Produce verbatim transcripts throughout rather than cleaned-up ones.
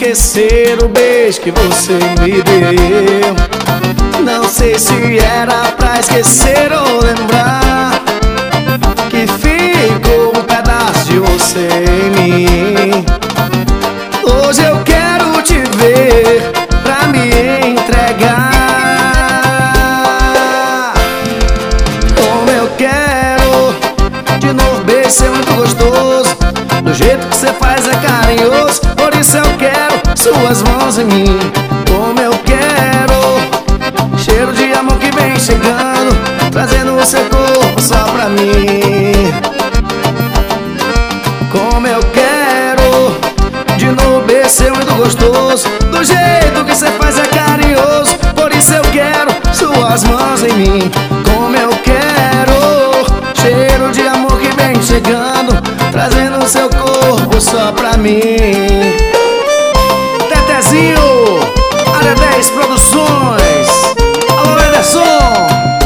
esquecer o beijo que você me deu. Não sei se era pra esquecer ou lembrar que ficou um pedaço de você em mim. Hoje eu quero te ver pra me entregar. Como eu quero de novo beijo seu muito gostoso. Do jeito que você faz é carinhoso. Por isso eu quero suas mãos em mim. Como eu quero cheiro de amor que vem chegando, trazendo o seu corpo só pra mim. Como eu quero de novo beijo seu muito gostoso. Do jeito que você faz é carinhoso. Por isso eu quero suas mãos em mim. Como eu quero cheiro de amor que vem chegando, trazendo o seu corpo só pra mim. Tetezinho, Área dez Produções. Alô, Ederson.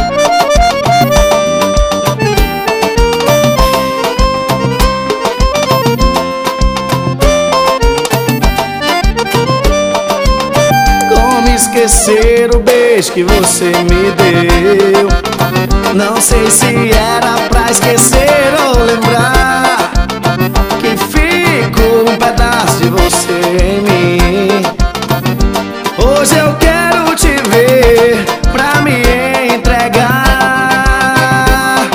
Como esquecer o beijo que você me deu? Não sei se era pra esquecer ou lembrar que ficou um pedaço de você em mim. Hoje eu quero te ver pra me entregar.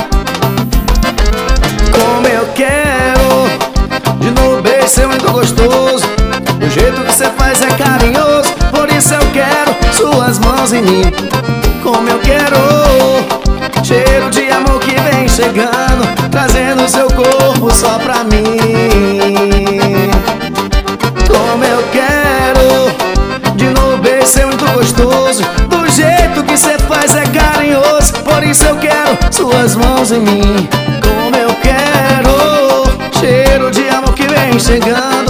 Como eu quero de novo beijo seu muito gostoso. Do jeito que você faz é carinhoso. Por isso eu quero suas mãos em mim. Como eu quero cheiro de amor que vem chegando, trazendo seu corpo só pra mim. Como eu quero de novo beijo seu muito gostoso. Do jeito que você faz é carinhoso. Por isso eu quero suas mãos em mim. Como eu quero cheiro de amor que vem chegando,